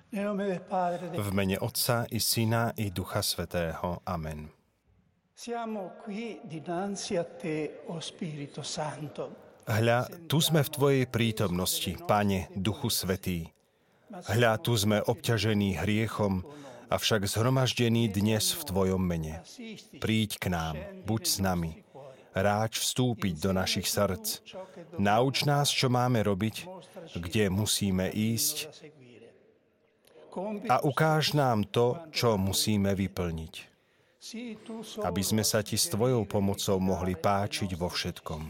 V mene Otca i Syna i Ducha Svätého. Amen. Hľa, tu sme v Tvojej prítomnosti, Pane, Duchu Svätý. Hľa, tu sme obťažení hriechom, avšak zhromaždení dnes v Tvojom mene. Príď k nám, buď s nami. Ráč vstúpiť do našich srdc. Nauč nás, čo máme robiť, kde musíme ísť a ukáž nám to, čo musíme vyplniť, aby sme sa Ti s Tvojou pomocou mohli páčiť vo všetkom.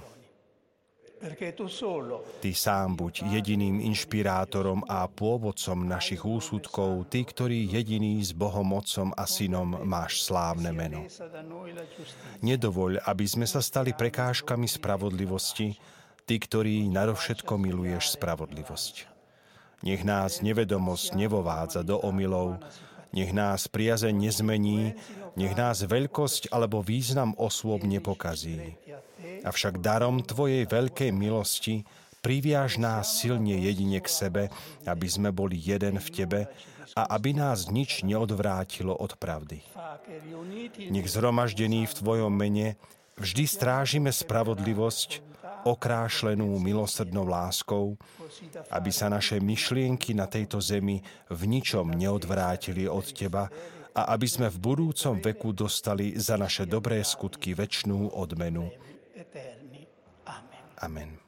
Ty sám buď jediným inšpirátorom a pôvodcom našich úsudkov, Ty, ktorý jediný s Bohom Otcom a Synom máš slávne meno. Nedovoľ, aby sme sa stali prekážkami spravodlivosti, Ty, ktorý nadovšetko miluješ spravodlivosť. Nech nás nevedomosť nevovádza do omylov, nech nás priazeň nezmení, nech nás veľkosť alebo význam osôb nepokazí. Avšak darom Tvojej veľkej milosti priviaž nás silne jedine k sebe, aby sme boli jeden v Tebe a aby nás nič neodvrátilo od pravdy. Nech zhromaždení v Tvojom mene vždy strážime spravodlivosť, okrášlenú milosrdnou láskou, aby sa naše myšlienky na tejto zemi v ničom neodvrátili od Teba a aby sme v budúcom veku dostali za naše dobré skutky večnú odmenu. Amen.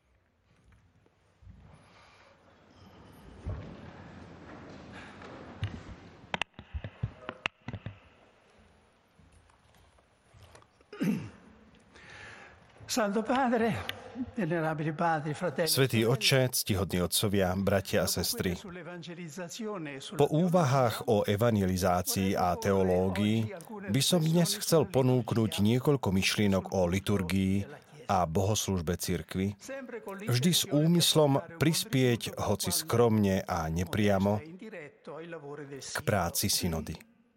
Svätý Otče, ctihodní otcovia, bratia a sestry, po úvahách o evangelizácii a teológii by som dnes chcel ponúknuť niekoľko myšlienok o liturgii a bohoslužbe cirkvi, vždy s úmyslom prispieť, hoci skromne a nepriamo, k práci synody.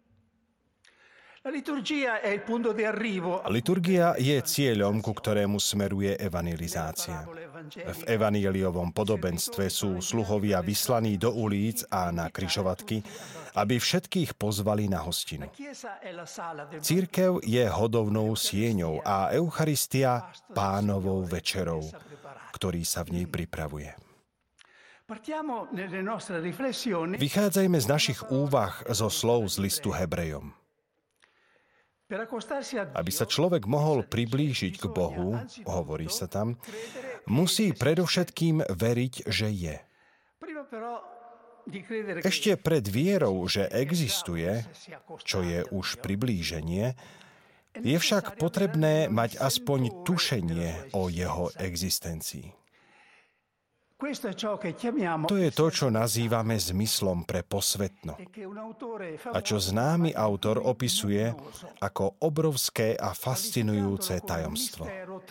Liturgia je cieľom, ku ktorému smeruje evangelizácia. V evangeliovom podobenstve sú sluhovia vyslaní do ulic a na križovatky, aby všetkých pozvali na hostinu. Cirkev je hodovnou sieňou a Eucharistia Pánovou večerou, ktorý sa v nej pripravuje. Vychádzajme z našich úvah zo slov z listu Hebrejom. Aby sa človek mohol priblížiť k Bohu, hovorí sa tam, musí predovšetkým veriť, že je. Ešte pred vierou, že existuje, čo je už priblíženie, je však potrebné mať aspoň tušenie o jeho existencii. To je to, čo nazývame zmyslom pre posvetno a čo známy autor opisuje ako obrovské a fascinujúce tajomstvo.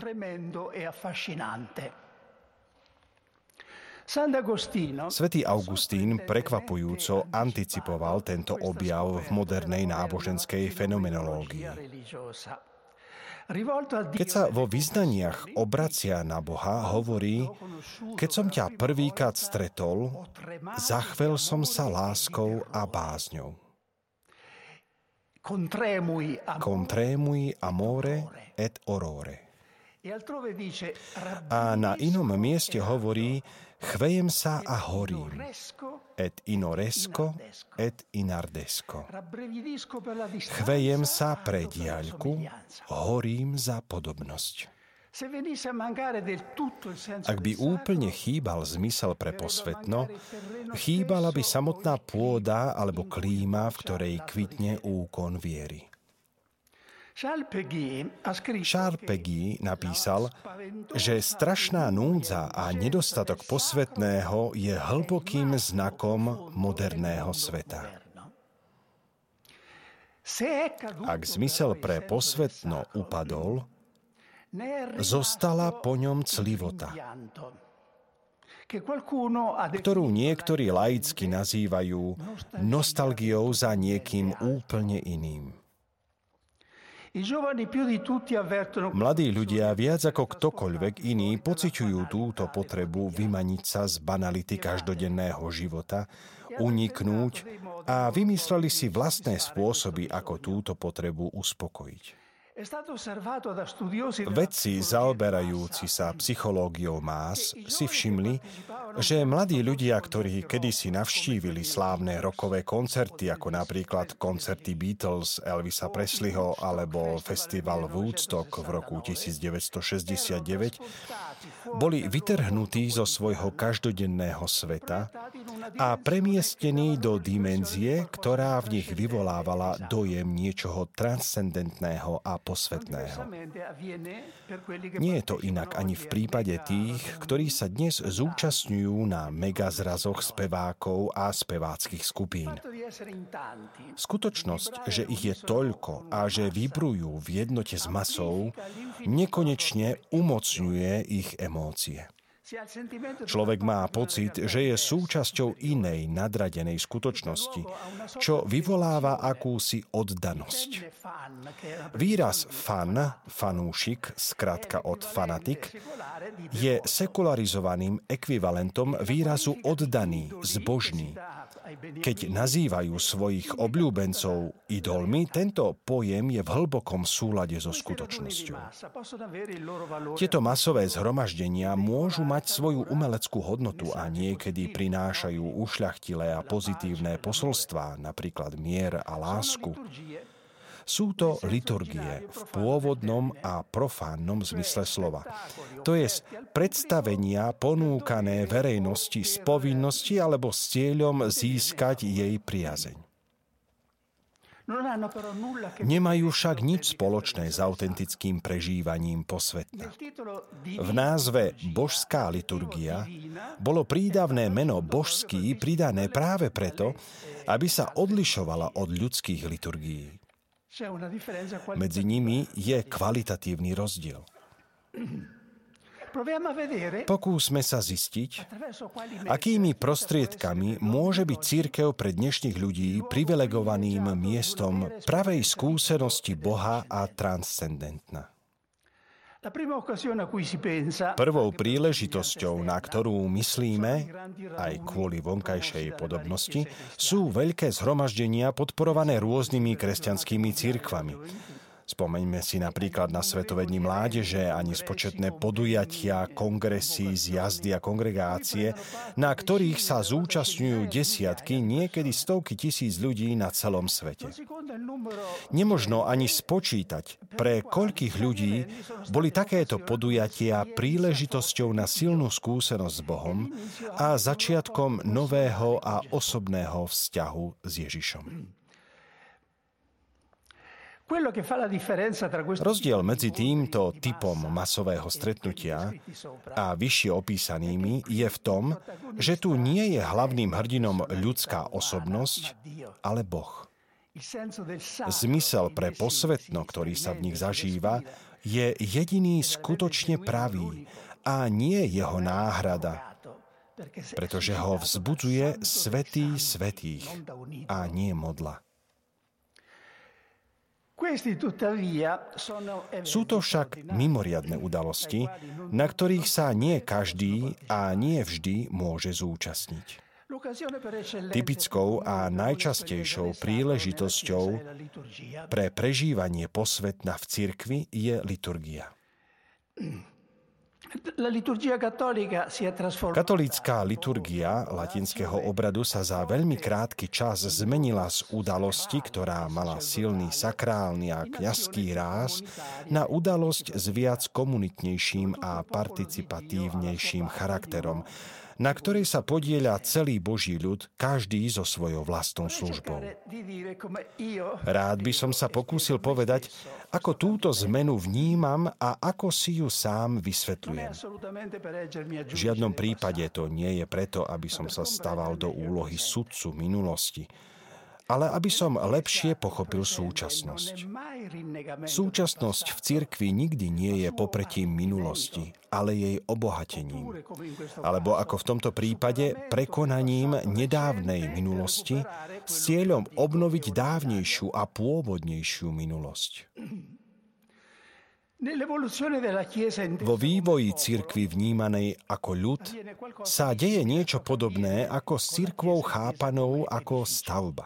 Svätý Augustín prekvapujúco anticipoval tento objav v modernej náboženskej fenomenológii. Keď sa vo vyznaniach obracia na Boha, hovorí: keď som ťa prvýkrát stretol, zachvel som sa láskou a bázňou. Contremui amore et orore. A na inom mieste hovorí: chvejem sa a horím, et inoresco, et inardesco. Chvejem sa pre diaľku, horím za podobnosť. Ak by úplne chýbal zmysel pre posvetno, chýbala by samotná pôda alebo klíma, v ktorej kvitne úkon viery. Charles Péguy napísal, že strašná núdza a nedostatok posvetného je hlbokým znakom moderného sveta. Ak zmysel pre posvetno upadol, zostala po ňom clivota, ktorú niektorí laicky nazývajú nostalgiou za niekým úplne iným. Mladí ľudia viac ako ktokoľvek iný pociťujú túto potrebu vymaniť sa z banality každodenného života, uniknúť a vymysleli si vlastné spôsoby, ako túto potrebu uspokojiť. Vedci zaoberajúci sa psychológiou más si všimli, že mladí ľudia, ktorí kedysi navštívili slávne rockové koncerty, ako napríklad koncerty Beatles, Elvisa Presleyho alebo festival Woodstock v roku 1969, boli vytrhnutí zo svojho každodenného sveta a premiestnení do dimenzie, ktorá v nich vyvolávala dojem niečoho transcendentného a posvetného. Nie je to inak ani v prípade tých, ktorí sa dnes zúčastňujú na megazrazoch spevákov a speváckych skupín. Skutočnosť, že ich je toľko a že vibrujú v jednote s masou, nekonečne umocňuje ich emócie. Človek má pocit, že je súčasťou inej nadradenej skutočnosti, čo vyvoláva akúsi oddanosť. Výraz fan, fanúšik, skrátka od fanatik, je sekularizovaným ekvivalentom výrazu oddaný, zbožný. Keď nazývajú svojich obľúbencov idolmi, tento pojem je v hlbokom súlade so skutočnosťou. Tieto masové zhromaždenia môžu mať svoju umeleckú hodnotu a niekedy prinášajú ušľachtilé a pozitívne posolstvá, napríklad mier a lásku. Sú to liturgie v pôvodnom a profánnom zmysle slova. To je predstavenia ponúkané verejnosti z povinnosti alebo s cieľom získať jej priazeň. Nemajú však nič spoločné s autentickým prežívaním posvetna. V názve božská liturgia bolo prídavné meno božský pridané práve preto, aby sa odlišovala od ľudských liturgií. Medzi nimi je kvalitatívny rozdiel. Pokúsme sa zistiť, akými prostriedkami môže byť cirkev pre dnešných ľudí privilegovaným miestom pravej skúsenosti Boha a transcendentná. Prvou príležitosťou, na ktorú myslíme, aj kvôli vonkajšej podobnosti, sú veľké zhromaždenia podporované rôznymi kresťanskými cirkvami. Spomeňme si napríklad na Svetové dni mládeže a nespočetné podujatia, kongresy, zjazdy a kongregácie, na ktorých sa zúčastňujú desiatky, niekedy stovky tisíc ľudí na celom svete. Nemožno ani spočítať, pre koľkých ľudí boli takéto podujatia príležitosťou na silnú skúsenosť s Bohom a začiatkom nového a osobného vzťahu s Ježišom. Rozdiel medzi týmto typom masového stretnutia a vyššie opísanými je v tom, že tu nie je hlavným hrdinom ľudská osobnosť, ale Boh. Zmysel pre posvetno, ktorý sa v nich zažíva, je jediný skutočne pravý a nie jeho náhrada, pretože ho vzbudzuje Svätý svätých a nie modla. Sú to však mimoriadne udalosti, na ktorých sa nie každý a nie vždy môže zúčastniť. Typickou a najčastejšou príležitosťou pre prežívanie posvetna v cirkvi je liturgia. Katolícka liturgia latinského obradu sa za veľmi krátky čas zmenila z udalosti, ktorá mala silný sakrálny a kňazský ráz, na udalosť s viac komunitnejším a participatívnejším charakterom, na ktorej sa podieľa celý Boží ľud, každý so svojou vlastnou službou. Rád by som sa pokúsil povedať, ako túto zmenu vnímam a ako si ju sám vysvetľujem. V žiadnom prípade to nie je preto, aby som sa staval do úlohy sudcu minulosti, ale aby som lepšie pochopil súčasnosť. Súčasnosť v cirkvi nikdy nie je popretím minulosti, ale jej obohatením. Alebo ako v tomto prípade, prekonaním nedávnej minulosti s cieľom obnoviť dávnejšiu a pôvodnejšiu minulosť. Vo vývoji cirkvi vnímanej ako ľud sa deje niečo podobné ako s cirkvou chápanou ako stavba.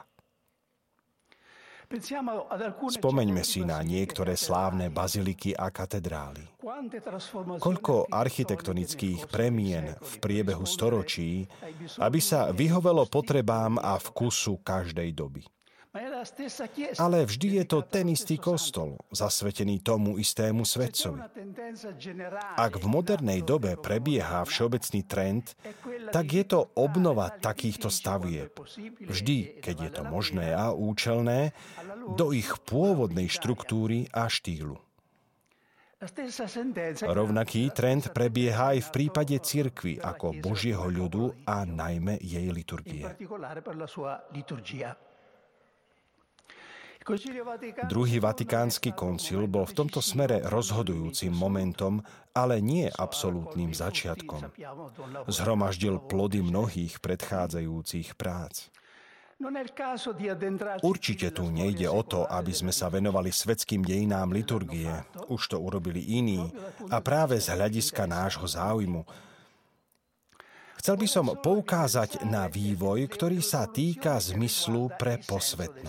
Spomeňme si na niektoré slávne baziliky a katedrály. Koľko architektonických premien v priebehu storočí, aby sa vyhovelo potrebám a vkusu každej doby. Ale vždy je to ten istý kostol, zasvetený tomu istému svetcovi. Ak v modernej dobe prebieha všeobecný trend, tak je to obnova takýchto stavieb. Vždy, keď je to možné a účelné, do ich pôvodnej štruktúry a štýlu. Rovnaký trend prebieha aj v prípade cirkvi ako Božieho ľudu a najmä jej liturgie. Druhý vatikánsky koncil bol v tomto smere rozhodujúcim momentom, ale nie absolútnym začiatkom. Zhromaždil plody mnohých predchádzajúcich prác. Určite tu nejde o to, aby sme sa venovali svetským dejinám liturgie. Už to urobili iní a práve z hľadiska nášho záujmu. Chcel by som poukázať na vývoj, ktorý sa týka zmyslu pre posvetno.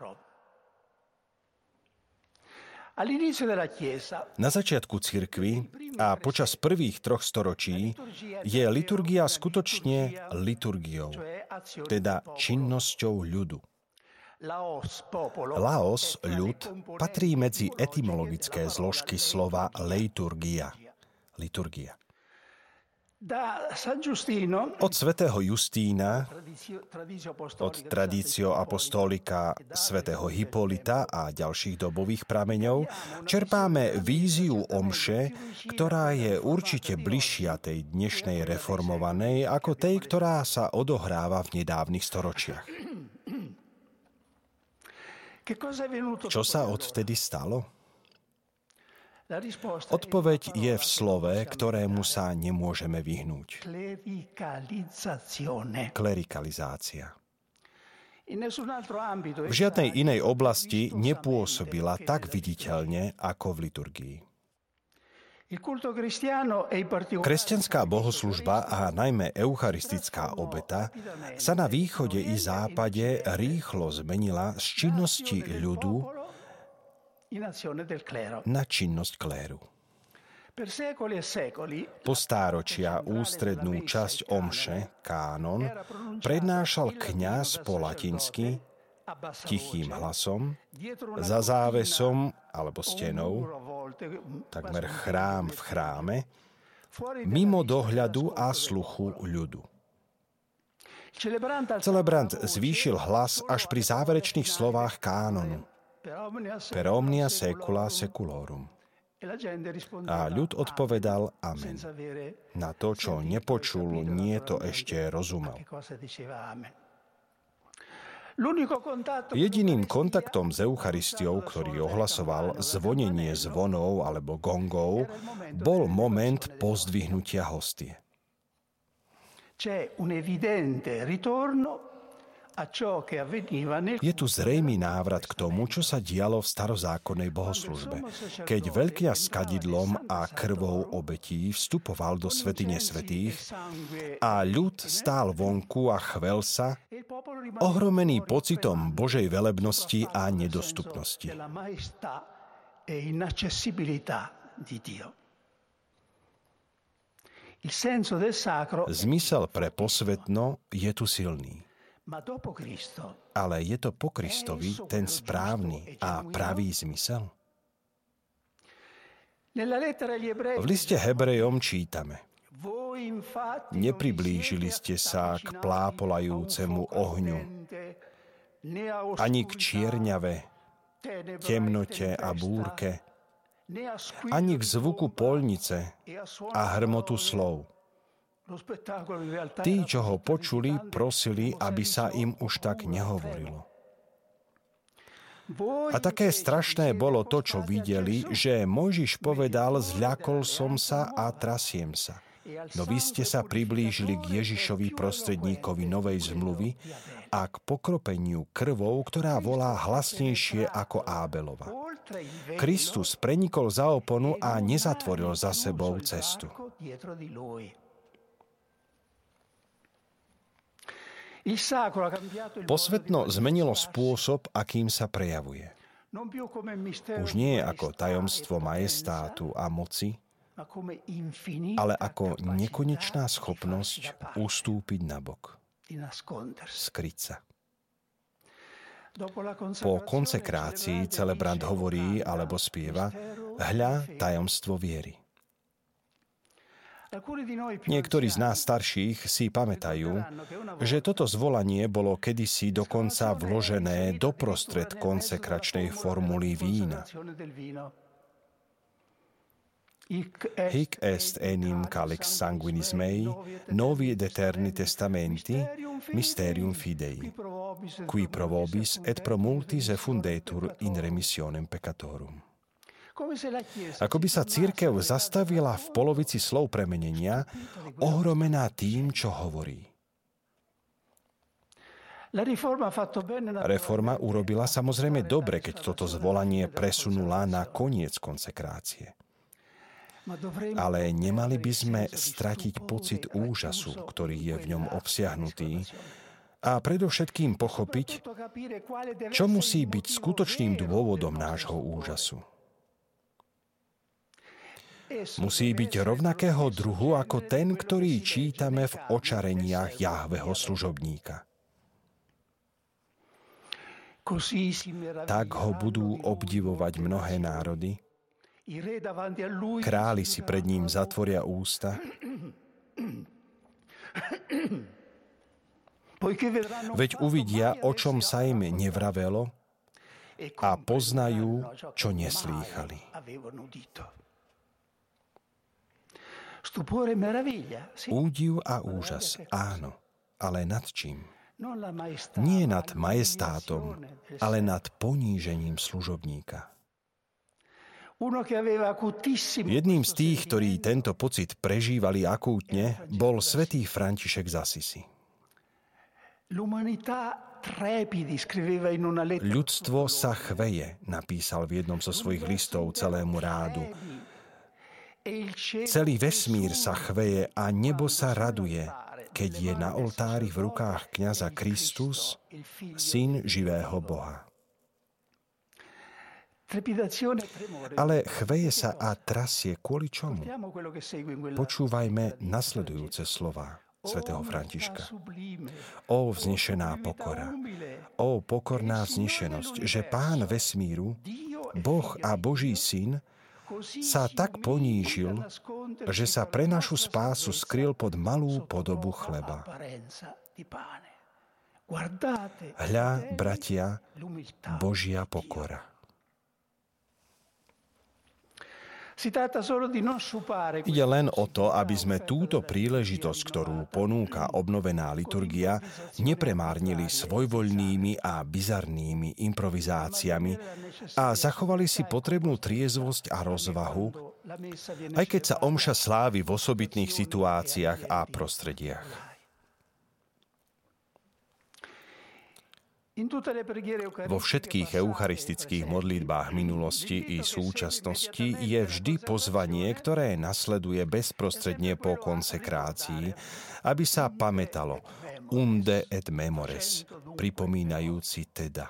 Na začiatku cirkvi a počas prvých 3 storočí je liturgia skutočne liturgiou, teda činnosťou ľudu. Laos, ľud, patrí medzi etymologické zložky slova leiturgia, liturgia. Od svätého Justína, od Traditio Apostolica svätého Hippolyta a ďalších dobových prameňov čerpáme víziu omše, ktorá je určite bližšia tej dnešnej reformovanej ako tej, ktorá sa odohráva v nedávnych storočiach. Čo sa odvtedy stalo? Odpoveď je v slove, ktorému sa nemôžeme vyhnúť. Klerikalizácia. V žiadnej inej oblasti nepôsobila tak viditeľne ako v liturgii. Kresťanská bohoslužba a najmä eucharistická obeta sa na východe i západe rýchlo zmenila z činnosti ľudu na činnosť kléru. Po stáročia ústrednú časť omše, kánon, prednášal kňaz po latinsky, tichým hlasom, za závesom alebo stenou, takmer chrám v chráme, mimo dohľadu a sluchu ľudu. Celebrant zvýšil hlas až pri záverečných slovách kánonu. Per omnia secula seculorum. A ľud odpovedal amen. Na to, čo nepočul, nie to ešte rozumel. Jediným kontaktom s Eucharistiou, ktorý ohlasoval zvonenie zvonov alebo gongov, bol moment pozdvihnutia hostie. Je tu zrejmý návrat k tomu, čo sa dialo v starozákonnej bohoslužbe, keď veľkňaz s kadidlom a krvou obetí vstupoval do svätyne svätých a ľud stál vonku a chvel sa, ohromený pocitom Božej velebnosti a nedostupnosti. Zmysel pre posvetno je tu silný. Ale je to po Kristovi ten správny a pravý zmysel? V liste Hebrejom čítame: Nepriblížili ste sa k plápolajúcemu ohňu, ani k čierňave, temnote a búrke, ani k zvuku poľnice a hrmotu slov. Tí, čo ho počuli, prosili, aby sa im už tak nehovorilo. A také strašné bolo to, čo videli, že Mojžiš povedal: zľakol som sa a trasiem sa. No vy ste sa priblížili k Ježišovi, prostredníkovi novej zmluvy, a k pokropeniu krvou, ktorá volá hlasnejšie ako Ábelova. Kristus prenikol za oponu a nezatvoril za sebou cestu. Posvetno zmenilo spôsob, akým sa prejavuje. Už nie je ako tajomstvo majestátu a moci, ale ako nekonečná schopnosť ustúpiť nabok, skryť sa. Po konsekrácii celebrant hovorí alebo spieva: hľa, tajomstvo viery. Niektorí z nás starších si pamätajú, že toto zvolanie bolo kedysi dokonca vložené doprostred konsekračnej formuly vína. Hic est enim calix sanguinis mei, novi et eterni testamenti, mysterium fidei, qui pro vobis et pro multis effundetur in remissionem peccatorum. Ako by sa cirkev zastavila v polovici slov premenenia, ohromená tým, čo hovorí. Reforma urobila samozrejme dobre, keď toto zvolanie presunula na koniec konsekrácie. Ale nemali by sme stratiť pocit úžasu, ktorý je v ňom obsiahnutý, a predovšetkým pochopiť, čo musí byť skutočným dôvodom nášho úžasu. Musí byť rovnakého druhu ako ten, ktorý čítame v očareniach Jahveho služobníka. Tak ho budú obdivovať mnohé národy, králi si pred ním zatvoria ústa, veď uvidia, o čom sa im nevravelo, a poznajú, čo neslýchali. Údiv a úžas, áno, ale nad čím? Nie nad majestátom, ale nad ponížením služobníka. Jedným z tých, ktorí tento pocit prežívali akútne, bol svätý František z Assisi. Ľudstvo sa chveje, napísal v jednom zo svojich listov celému rádu. Celý vesmír sa chveje a nebo sa raduje, keď je na oltári v rukách kňaza Kristus, syn živého Boha. Ale chveje sa a trasie kvôli čomu? Počúvajme nasledujúce slová svätého Františka. Ó vznešená pokora, ó pokorná vznešenosť, že Pán vesmíru, Boh a Boží syn, sa tak ponížil, že sa pre našu spásu skryl pod malú podobu chleba. Hľa, bratia, Božia pokora. Ide len o to, aby sme túto príležitosť, ktorú ponúka obnovená liturgia, nepremárnili svojvoľnými a bizarnými improvizáciami a zachovali si potrebnú triezvosť a rozvahu, aj keď sa omša slávi v osobitných situáciách a prostrediach. Vo všetkých eucharistických modlitbách minulosti i súčasnosti je vždy pozvanie, ktoré nasleduje bezprostredne po konsekrácii, aby sa pamätalo unde et memores, pripomínajúci teda.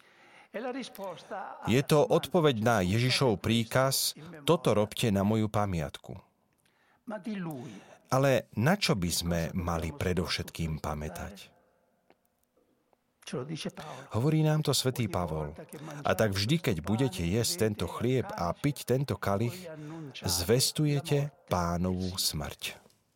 Je to odpoveď na Ježišov príkaz: toto robte na moju pamiatku. Ale na čo by sme mali predovšetkým pamätať? Hovorí nám to svätý Pavol. A tak vždy, keď budete jesť tento chlieb a piť tento kalich, zvestujete Pánovu smrť.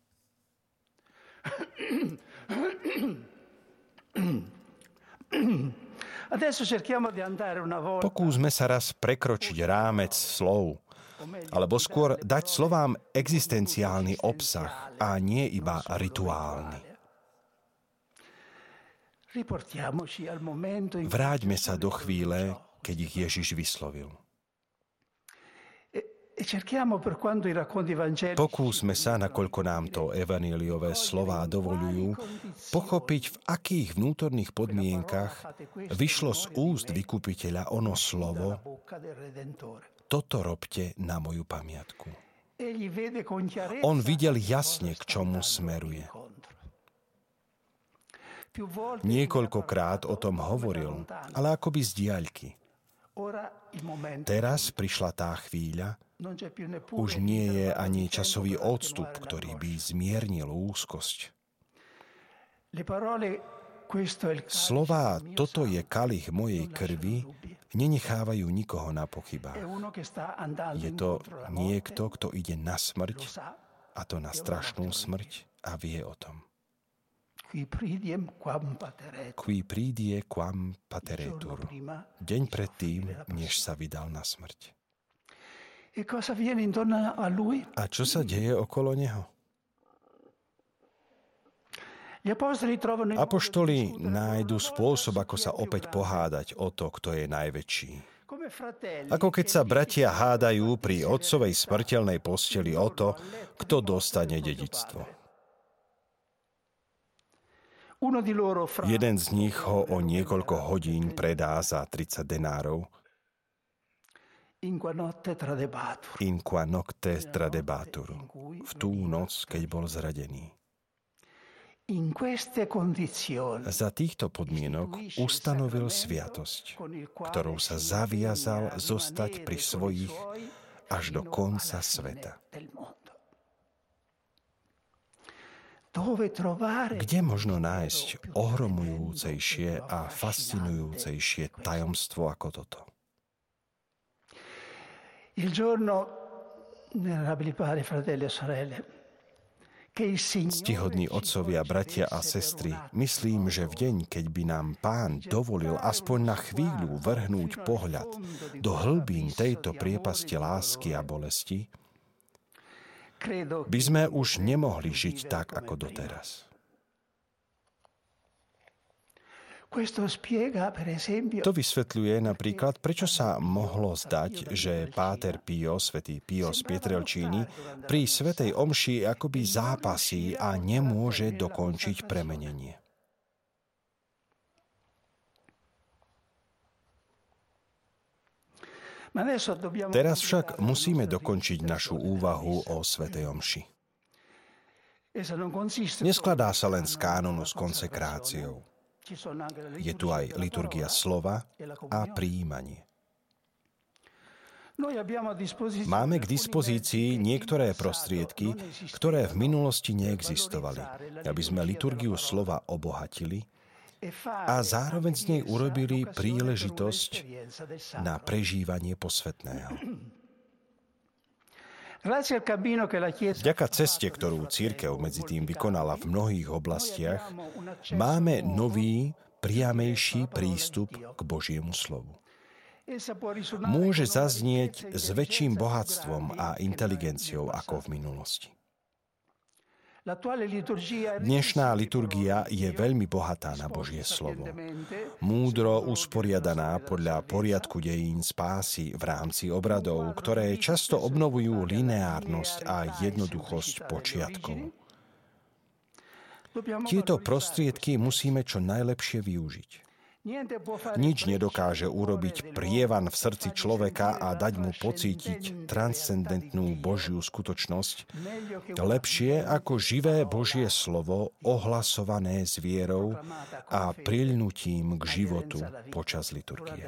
Pokúsme sa raz prekročiť rámec slov, alebo skôr dať slovám existenciálny obsah a nie iba rituálny. Vráťme sa do chvíle, keď ich Ježiš vyslovil. Pokúsme sa, nakoľko nám to evanjeliové slová dovoľujú, pochopiť, v akých vnútorných podmienkach vyšlo z úst vykupiteľa ono slovo: toto robte na moju pamiatku. On videl jasne, k čomu smeruje. Niekoľkokrát o tom hovoril, ale akoby z diaľky. Teraz prišla tá chvíľa, už nie je ani časový odstup, ktorý by zmiernil úzkosť. Slová "toto je kalich mojej krvi" nenechávajú nikoho na pochybách. Je to niekto, kto ide na smrť, a to na strašnú smrť, a vie o tom. Qui pridie quam pateretur. Deň predtým, než sa vydal na smrť. A čo sa deje okolo neho? Apoštoli nájdu spôsob, ako sa opäť pohádať o to, kto je najväčší. Ako keď sa bratia hádajú pri otcovej smrteľnej posteli o to, kto dostane dedičstvo. Jeden z nich ho o niekoľko hodín predá za 30 denárov. In qua nocte tradebatur. V tú noc, keď bol zradený. Za týchto podmienok ustanovil sviatosť, ktorou sa zaviazal zostať pri svojich až do konca sveta. Kde možno nájsť ohromujúcejšie a fascinujúcejšie tajomstvo ako toto? Ctihodní otcovia, bratia a sestry, myslím, že v deň, keď by nám Pán dovolil aspoň na chvíľu vrhnúť pohľad do hlbín tejto priepasti lásky a bolesti, by sme už nemohli žiť tak, ako doteraz. To vysvetľuje napríklad, prečo sa mohlo zdať, že Páter Pio, svätý Pio z Pietrelcíny, pri svätej omši akoby zápasí a nemôže dokončiť premenenie. Teraz však musíme dokončiť našu úvahu o svätej omši. Neskladá sa len z kánonu s konsekráciou. Je tu aj liturgia slova a prijímanie. Máme k dispozícii niektoré prostriedky, ktoré v minulosti neexistovali, aby sme liturgiu slova obohatili a zároveň z nej urobili príležitosť na prežívanie posvätného. Vďaka ceste, ktorú cirkev medzi tým vykonala v mnohých oblastiach, máme nový, priamejší prístup k Božiemu slovu. Môže zaznieť s väčším bohatstvom a inteligenciou ako v minulosti. Dnešná liturgia je veľmi bohatá na Božie slovo. Múdro usporiadaná podľa poriadku dejín spásy v rámci obradov, ktoré často obnovujú lineárnosť a jednoduchosť počiatkov. Tieto prostriedky musíme čo najlepšie využiť. Nič nedokáže urobiť prievan v srdci človeka a dať mu pocítiť transcendentnú Božiu skutočnosť lepšie ako živé Božie slovo ohlasované s vierou a priľnutím k životu počas liturgie.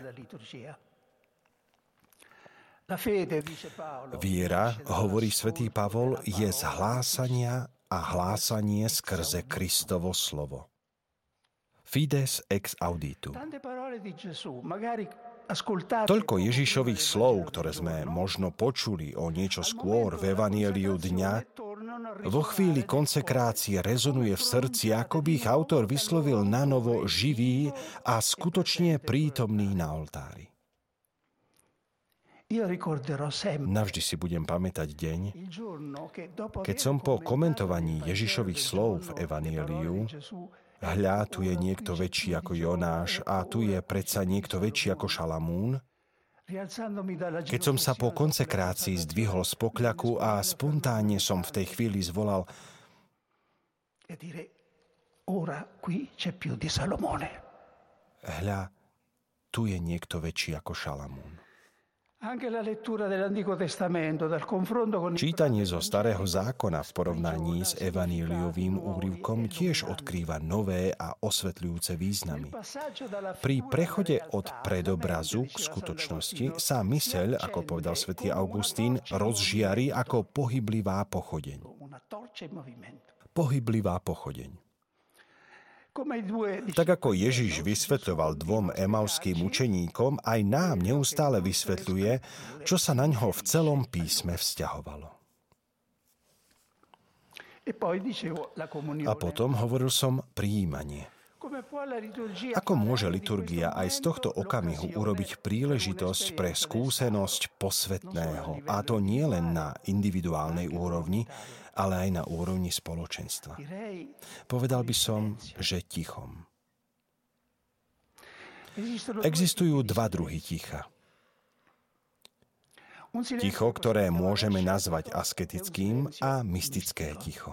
Viera, hovorí svätý Pavol, je z hlásania a hlásanie skrze Kristovo slovo. Fides ex auditu. Toľko Ježišových slov, ktoré sme možno počuli o niečo skôr v evanjeliu dňa, vo chvíli konsekrácie rezonuje v srdci, ako by ich autor vyslovil nanovo živý a skutočne prítomný na oltári. Navždy si budem pamätať deň, keď som po komentovaní Ježišových slov v evanjeliu hľa, tu je niekto väčší ako Jonáš a tu je predsa niekto väčší ako Šalamún, Keď som sa po konsekrácii zdvihol z pokľaku a spontánne som v tej chvíli zvolal: Hľa, tu je niekto väčší ako Šalamún. Čítanie zo Starého zákona v porovnaní s evaníliovým úryvkom tiež odkrýva nové a osvetľujúce významy. Pri prechode od predobrazu k skutočnosti sa myseľ, ako povedal svätý Augustín, rozžiari ako pohyblivá pochodeň. Pohyblivá pochodeň. Tak ako Ježiš vysvetľoval dvom emauským učeníkom, aj nám neustále vysvetľuje, čo sa naňho v celom písme vzťahovalo. A potom hovoril som prijímanie. Ako môže liturgia aj z tohto okamihu urobiť príležitosť pre skúsenosť posvätného, a to nie len na individuálnej úrovni, ale aj na úrovni spoločenstva? Povedal by som, že tichom. Existujú dva druhy ticha. Ticho, ktoré môžeme nazvať asketickým, a mystické ticho.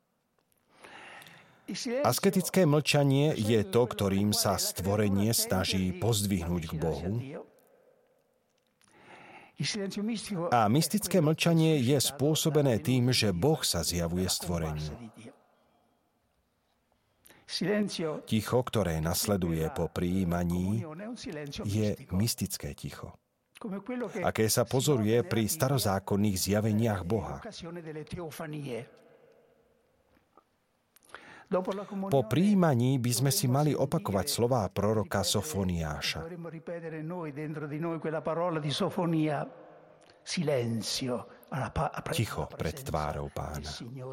Asketické mlčanie je to, ktorým sa stvorenie snaží pozdvihnúť k Bohu. A mystické mlčanie je spôsobené tým, že Boh sa zjavuje stvoreniu. Ticho, ktoré nasleduje po prijímaní, je mystické ticho, aké sa pozoruje pri starozákonných zjaveniach Boha. Po prijímaní by sme si mali opakovať slová proroka Sofoniáša. Ticho pred tvárou Pána.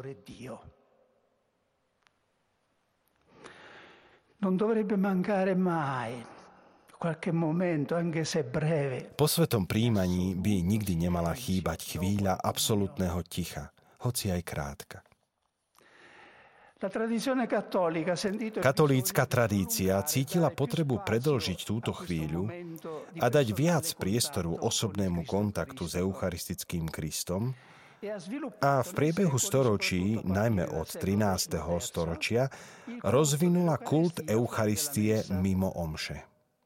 Po svetom prijímaní by nikdy nemala chýbať chvíľa absolútneho ticha, hoci aj krátka. Katolícka tradícia cítila potrebu predĺžiť túto chvíľu a dať viac priestoru osobnému kontaktu s eucharistickým Kristom a v priebehu storočí, najmä od 13. storočia, rozvinula kult Eucharistie mimo omše.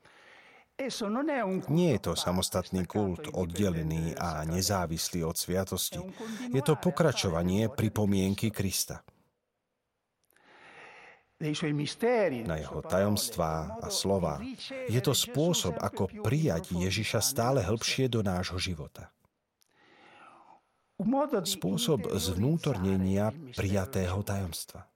Nie je to samostatný kult, oddelený a nezávislý od sviatosti. Je to pokračovanie pripomienky Krista. Na jeho tajomstvá a slova. Je to spôsob, ako prijať Ježiša stále hlbšie do nášho života. Spôsob zvnútornenia prijatého tajomstva.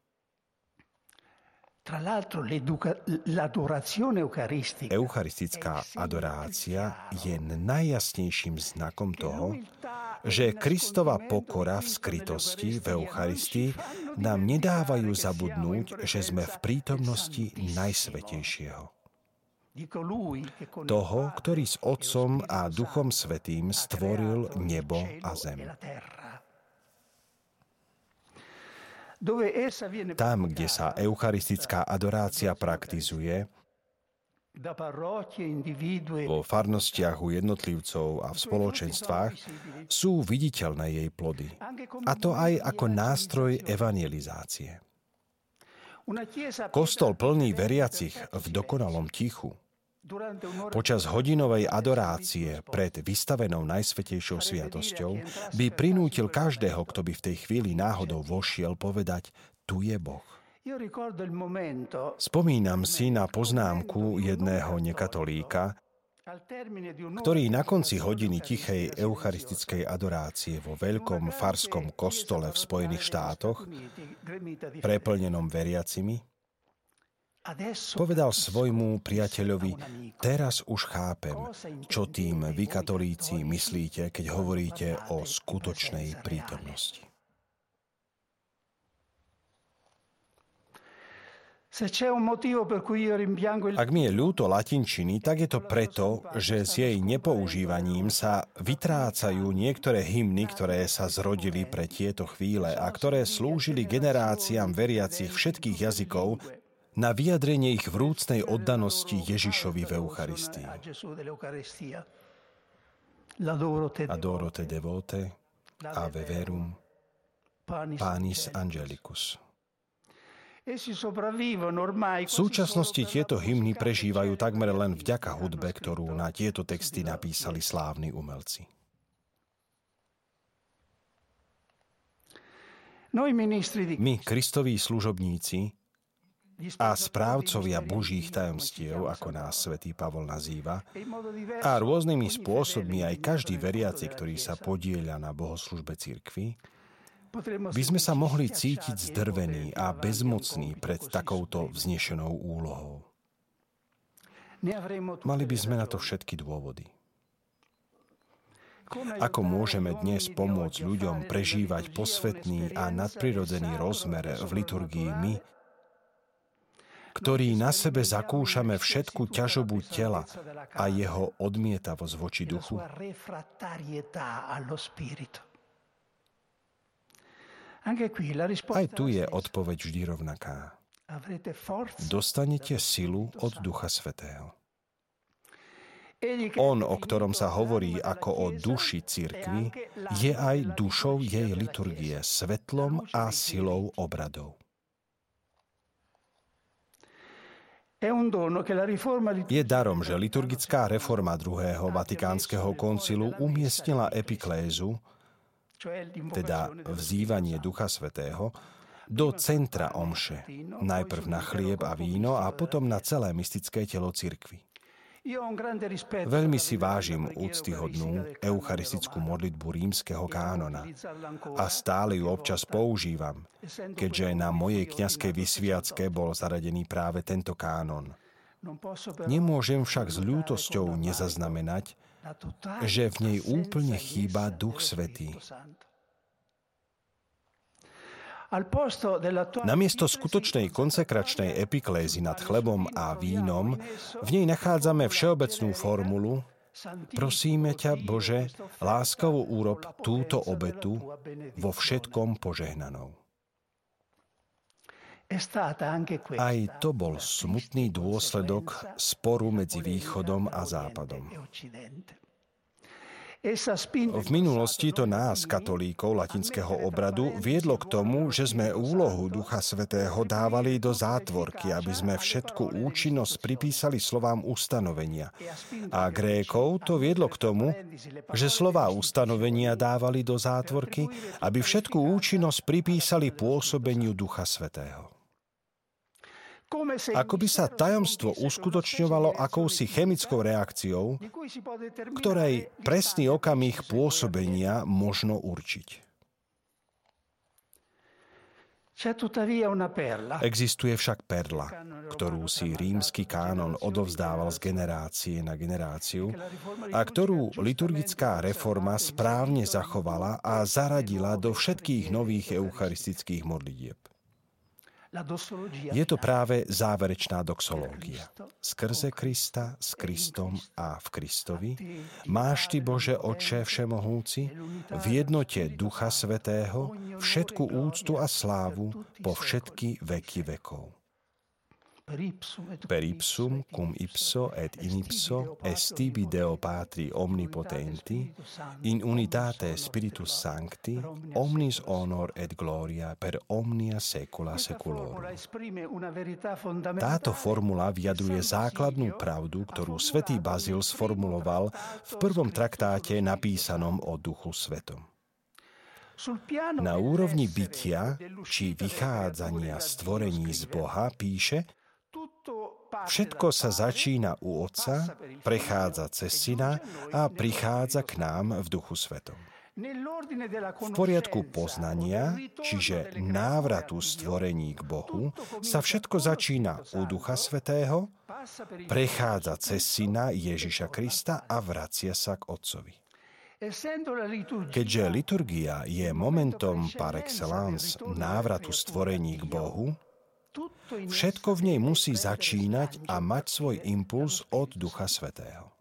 Eucharistická adorácia je najjasnejším znakom toho, že Kristova pokora v skrytosti v Eucharistii nám nedávajú zabudnúť, že sme v prítomnosti Najsvätejšieho. Toho, ktorý s Otcom a Duchom Svätým stvoril nebo a zem. Tam, kde sa eucharistická adorácia praktizuje, vo farnostiach u jednotlivcov a v spoločenstvách, sú viditeľné jej plody. A to aj ako nástroj evangelizácie. Kostol plný veriacich v dokonalom tichu počas hodinovej adorácie pred vystavenou Najsvätejšou sviatosťou by prinútil každého, kto by v tej chvíli náhodou vošiel, povedať: tu je Boh. Spomínam si na poznámku jedného nekatolíka, ktorý na konci hodiny tichej eucharistickej adorácie vo veľkom farskom kostole v Spojených štátoch, preplnenom veriacimi, povedal svojmu priateľovi: teraz už chápem, čo tým vy katolíci myslíte, keď hovoríte o skutočnej prítomnosti. Ak mi je ľúto latinčiny, tak je to preto, že s jej nepoužívaním sa vytrácajú niektoré hymny, ktoré sa zrodili pre tieto chvíle a ktoré slúžili generáciám veriacich všetkých jazykov na vyjadrenie ich vrúcnej oddanosti Ježišovi v Eucharistii. Adoro te devote, ave verum, panis angelicus. V súčasnosti tieto hymny prežívajú takmer len vďaka hudbe, ktorú na tieto texty napísali slávni umelci. My, Kristoví služobníci a správcovia Božích tajomstiev, ako nás svätý Pavol nazýva, a rôznymi spôsobmi aj každý veriaci, ktorý sa podieľa na bohoslužbe cirkvi, by sme sa mohli cítiť zdrvení a bezmocní pred takouto vznešenou úlohou. Mali by sme na to všetky dôvody. Ako môžeme dnes pomôcť ľuďom prežívať posvätný a nadprirodzený rozmer v liturgii my, ktorí na sebe zakúšame všetku ťažobu tela a jeho odmietavosť voči duchu? Aj tu je odpoveď vždy rovnaká. Dostanete silu od Ducha Svätého. On, o ktorom sa hovorí ako o duši cirkvi, je aj dušou jej liturgie, svetlom a silou obradov. Je darom, že liturgická reforma druhého Vatikánskeho koncilu umiestnila epiklézu, teda vzývanie Ducha Svätého, do centra omše, najprv na chlieb a víno a potom na celé mystické telo cirkvi. Veľmi si vážim úctyhodnú eucharistickú modlitbu rímskeho kánona a stále ju občas používam, keďže na mojej kňazskej vysviacke bol zaradený práve tento kánon. Nemôžem však s ľútosťou nezaznamenať, že v nej úplne chýba Duch Svätý. Namiesto skutočnej konsekračnej epiklézy nad chlebom a vínom v nej nachádzame všeobecnú formulu: prosíme ťa, Bože, láskavo urob túto obetu vo všetkom požehnanou. Aj to bol smutný dôsledok sporu medzi Východom a Západom. V minulosti to nás, katolíkov latinského obradu, viedlo k tomu, že sme úlohu Ducha Svätého dávali do zátvorky, aby sme všetku účinnosť pripísali slovám ustanovenia. A Grékov to viedlo k tomu, že slová ustanovenia dávali do zátvorky, aby všetku účinnosť pripísali pôsobeniu Ducha Svätého. Ako by sa tajomstvo uskutočňovalo akousi chemickou reakciou, ktorej presný okamih pôsobenia možno určiť. Existuje však perla, ktorú si rímsky kánon odovzdával z generácie na generáciu a ktorú liturgická reforma správne zachovala a zaradila do všetkých nových eucharistických modlitieb. Je to práve záverečná doxológia. Skrze Krista, s Kristom a v Kristovi máš ty, Bože Otče všemohúci, v jednote Ducha Svätého všetku úctu a slávu po všetky veky vekov. Per ipsum cum ipso et in ipso est tibi Deo Patri omnipotenti, in unitate Spiritus Sancti, omnis honor et gloria per omnia secula seculorum. Táto formula vyjadruje základnú pravdu, ktorú svätý Bazil sformuloval v prvom traktáte napísanom o Duchu Svetom. Na úrovni bytia či vychádzania stvorení z Boha píše: všetko sa začína u Otca, prechádza cez Syna a prichádza k nám v Duchu Svetom. V poriadku poznania, čiže návratu stvorení k Bohu, sa všetko začína u Ducha Svätého, prechádza cez Syna Ježiša Krista a vracia sa k Otcovi. Keďže liturgia je momentom par excellence návratu stvorení k Bohu, všetko v nej musí začínať a mať svoj impuls od Ducha Svätého.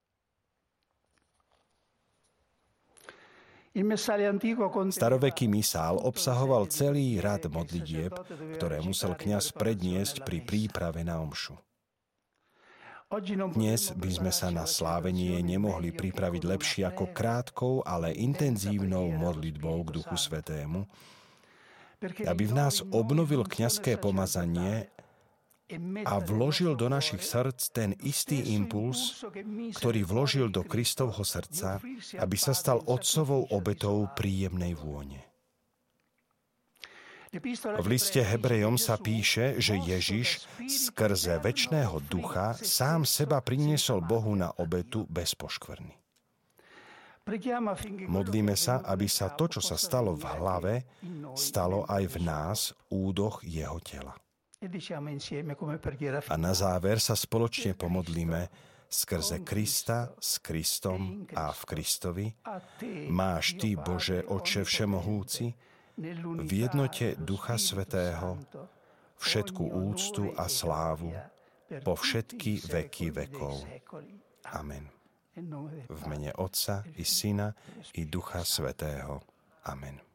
Staroveký misál obsahoval celý rad modlitieb, ktoré musel kňaz predniesť pri príprave na omšu. Dnes by sme sa na slávenie nemohli pripraviť lepšie ako krátkou, ale intenzívnou modlitbou k Duchu Svätému, aby v nás obnovil kňazské pomazanie a vložil do našich srdc ten istý impuls, ktorý vložil do Kristovho srdca, aby sa stal otcovou obetou príjemnej vône. V liste Hebrejom sa píše, že Ježiš skrze večného ducha sám seba priniesol Bohu na obetu bez poškvrny. Modlíme sa, aby sa to, čo sa stalo v hlave, stalo aj v nás, údoch jeho tela. A na záver sa spoločne pomodlíme skrze Krista, s Kristom a v Kristovi. Máš Ty, Bože, Otče všemohúci, v jednote Ducha Svätého všetku úctu a slávu po všetky veky vekov. Amen. V mene Otca i Syna i Ducha Svätého. Amen.